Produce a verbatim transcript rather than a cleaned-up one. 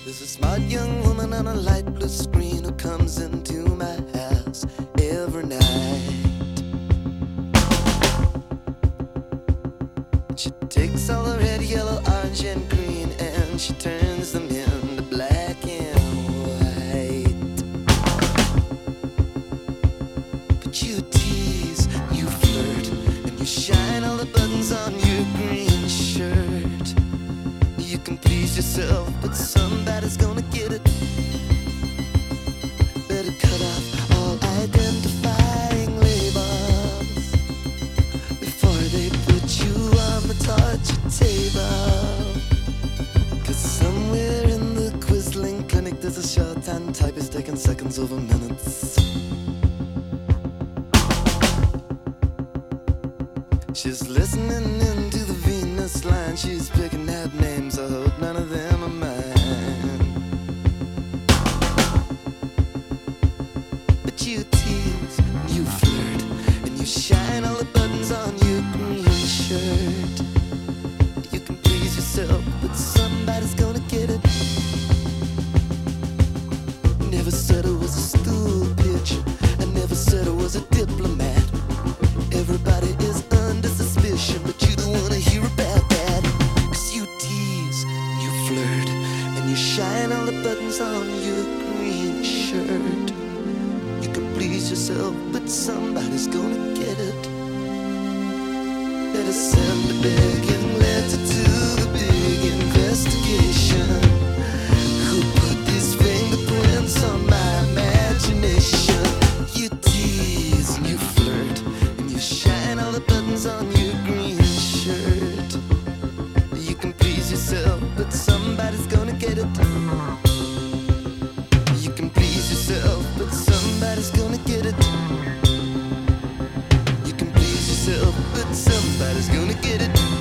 There's a smart young woman on a light blue screen who comes into my house every night. She takes all the red, yellow, orange, and green and she turns them into black and white. But you tease, you flirt, and you shine all the buttons on your green shirt. You can please yourself, but somebody's gonna get it. Better cut off all identifying labels before they put you on the torture table. Cause somewhere in the Quisling clinic there's a shorthand typist taking seconds over minutes. She's listening into the Venus line. She's picking out names, I hope none of them are mine. But you tease, you flirt, and you shine all the buttons on your green shirt. You can please yourself, but somebody's gonna get it. Never said I was a stool pitcher, I never said I was a diplomat. Everybody is under suspicion, but you don't wanna hear about that. Cause you tease, and you flirt, and you shine all the buttons on your green shirt. You can please yourself, but somebody's gonna get it. Better send a begging letter to the big investigation. Who put these fingerprints on my imagination? You tease and you flirt, and you shine all the buttons on your green shirt. You can please yourself, but somebody's gonna get it. You can please yourself, but somebody's gonna get it. You can please yourself, but somebody's gonna get it.